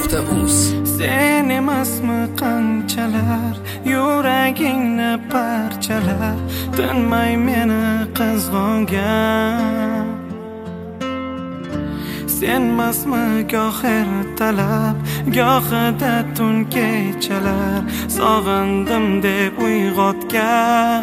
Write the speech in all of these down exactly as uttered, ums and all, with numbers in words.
nuqta uz. Sen emasmi qanchalar yuragingni parchalar tinmay meni qizg'ongan. Sen emasmi goh ertalab gohida tun kechalar sog'indim deb uyg'otgan.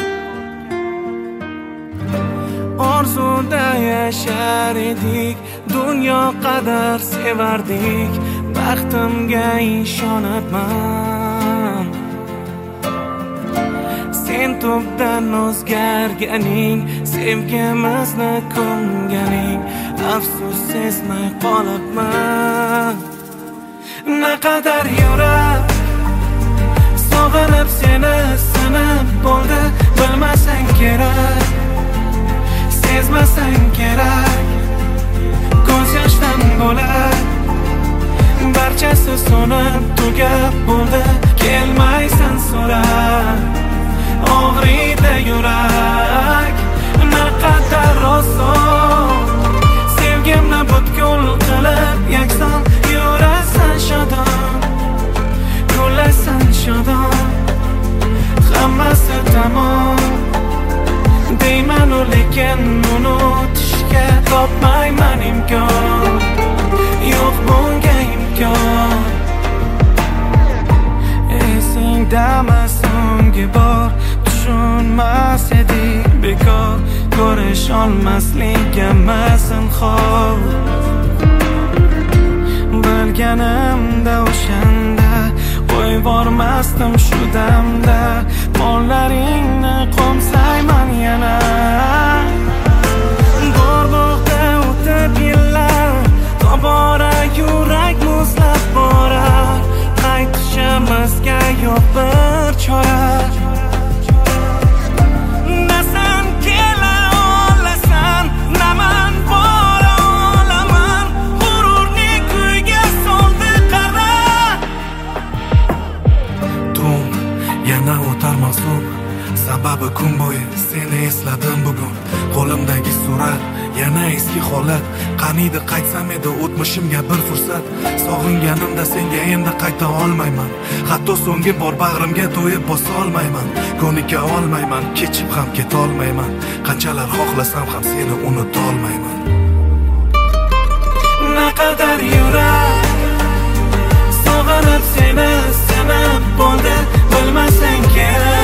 Orzuda yashar edik, dunyo qadar sevardik, baxtimga ishonibman. Sen tubdan o'zgarganing, sevgimizni ko'nganing, afsus sezmay qolibman. Naqadar yurak sog'inib seni sinib bo'ldi, bilmasang kerak, sezmasang kerak, ko'z yoshdan bo'lak barchasi so'nib tugab bo'ldi. Kelmaysan so'rab, og'riydi yurak. Naqadar oson sevgimni butkul qilib yakson yurasan shodon, kulasan shodon, hammasi tamom deyman, lekin unutishga topmayman imkon, yo'q bunga imkon. Esingdami so'nggi bor tushunmas edik bekor, ko'rish olmasligimni zinhor. Bilganimda o'shanda qo'yvormasdim shu damda, qo'llaringni qo'msayman yana. Bo'g'da o'tib yillar, tobora yurak muzlab borar, qaytishimizga yo'q bir chora. Sababi kun bo'yi seni esladim bugun. Qo'limdagi surat yana eski holat. Qaniydi qaytsam edi o'tmishimga bir fursat. Sog'inganimda senga endi qayta olmayman. Hatto so'nggi bor bag'rimga to'yib bosa olmayman. Ko'nika olmayman, kechib ham keta olmayman. Qanchalar xohlasam ham seni unuta olmayman. Naqadar yurak sog'inib seni sinib bo'ldi, bilmasang kerak,